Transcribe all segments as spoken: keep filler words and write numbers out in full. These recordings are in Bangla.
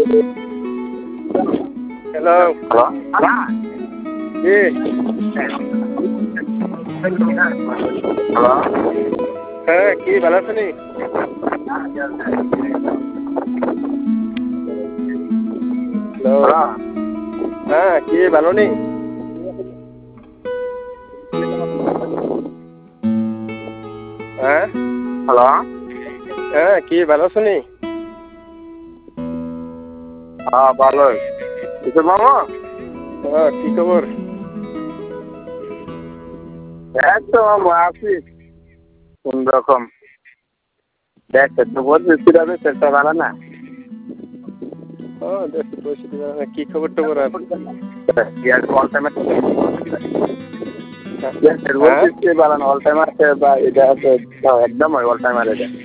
হ্যালো হ্যালো জি হ্যালো হ্যাঁ কি ভালো আছেন? হ্যালো হ্যালো হ্যাঁ কি ভালো নেই? হ্যাঁ হ্যালো হ্যাঁ কি ভালো আছেন? হ্যাঁ ভালোই কিশোর মামা হ্যাঁ কি খবর? এই তো মামা আছি কোন রকম দেখ তো বলছি যাবে চেষ্টা ভালো না হ্যাঁ দেখছি পরিস্থিতি ভালো না। কি খবর টবর আর ইয়ার অল টাইম হ্যাঁ বালান অল টাইম আছে বা এটা আছে একদম অল টাইম আর এটা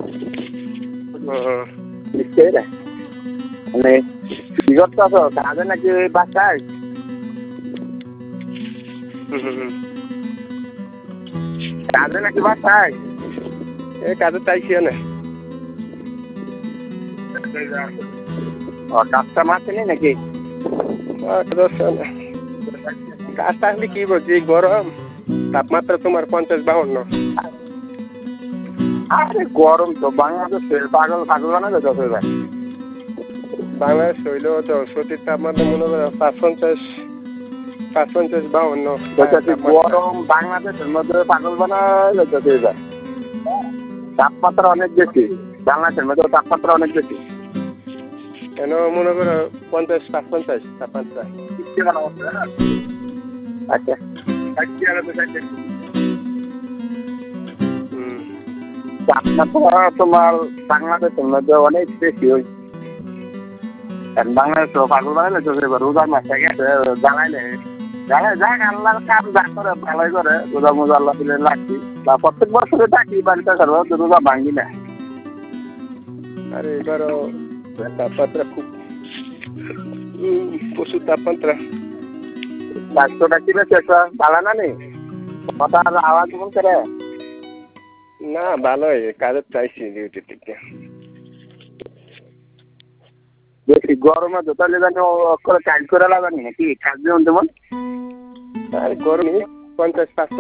হুম নিশ্চয়ই রে মানে কি করতে আছো কাজে নাকি বাসায় হুম হুম কাজে নাকি বাসায় এই কাজে চাইছি না ও কাজটা আসেনি নাকি কাজ থাকলে কি বলছি গরম তাপমাত্রা তোমার পঞ্চাশ বাউন্ন আরে গরম তো বাংলাদেশে পাগল পাগল বানা যেত ভাই বাংলাদেশ হইল তো সতীর তাপমাত্রা মনে করো পাঁচ পঞ্চাশ পাঁচ পঞ্চাশ বাউন্ন গরম বাংলাদেশের মধ্যে পাগল বানা যেত ভাই তাপমাত্রা অনেক বেশি বাংলাদেশের মধ্যে তাপমাত্রা অনেক বেশি কেন মনে করো পঞ্চাশ পাঁচ পঞ্চাশ তাপমাত্রা আচ্ছা হুম তাপমাত্রা তোমার বাংলাদেশের মধ্যে অনেক বেশি ওই বাংলাদেশ পাগল বানাইলে তো রোজার মাসে গেছে জ্বালাইলে জ্বালাই যাক আল্লাহর কাম যা করে ভালোই করে রোজা মোজা আল্লাহ দিলে লাগছি বা প্রত্যেক বছরে থাকি বাড়িতে করবো রোজা ভাঙি না আর এবারও তাপমাত্রা খুব প্রচুর তাপমাত্রা স্বাস্থ্যটা কি বেশ ভালো না নেই কথা আওয়াজ মন করে না ভালোই কাজের চাইছি ডিউটি থেকে বেশি গরমে দোতালে জানি করে কাজ করে লাগানি নাকি কাজ যেমন তেমন আর গরমই পঞ্চাশ পাঁচ